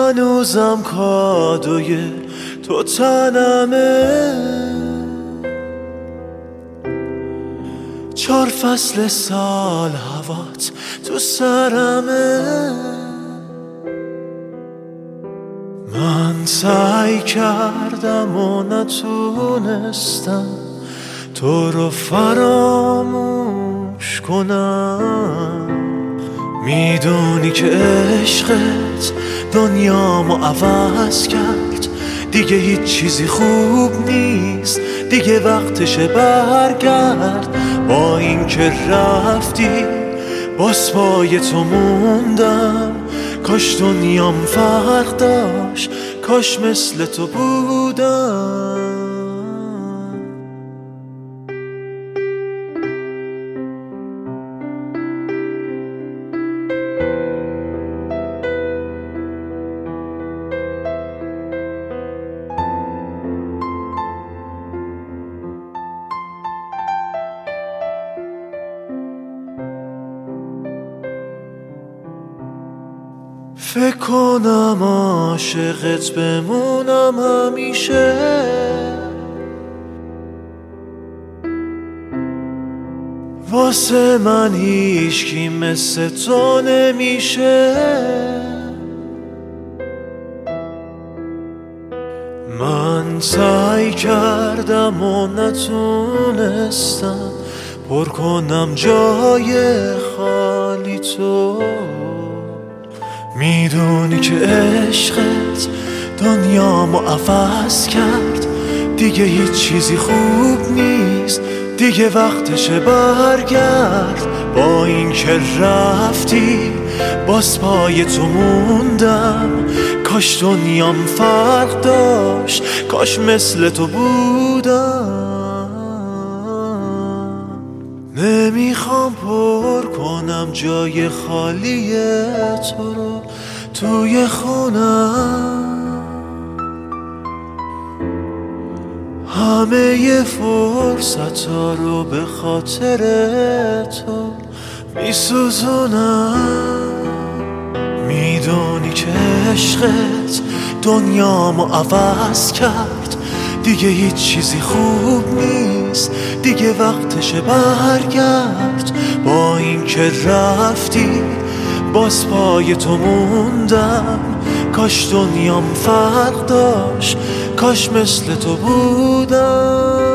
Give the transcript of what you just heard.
هنوزم کادوی تو تنمه، 4 فصل سال هوات تو سرمه. من سعی کردم و نتونستم تو رو فراموش کنم. میدونی که عشقت دنیامو عوض کرد، دیگه هیچ چیزی خوب نیست، دیگه وقتشه برگرد. با این که رفتی باز پای تو موندم، کاش دنیام فرق داشت، کاش مثل تو بودم. فکر کنم عاشقت بمونم همیشه، واسه من هیچکی مثل تو نمیشه. من سعی کردم و نتونستم پر کنم جای خالی تو. میدونی که عشقت دنیامو عوض کرد، دیگه هیچ چیزی خوب نیست، دیگه وقتشه برگرد. با این که رفتی باز پای تو موندم، کاش دنیام فرق داشت، کاش مثل تو بودم. نمیخوام پر کنم جای خالی تو رو توی خونم، همه فرصت‌ها رو به خاطر تو میسوزونم. میدونی که عشقت دنیامو عوض کرد، دیگه هیچ چیزی خوب نیست، دیگه وقتشه برگرد. با این که رفتی باز پای تو موندم، کاش دنیام فرق داشت، کاش مثل تو بودم.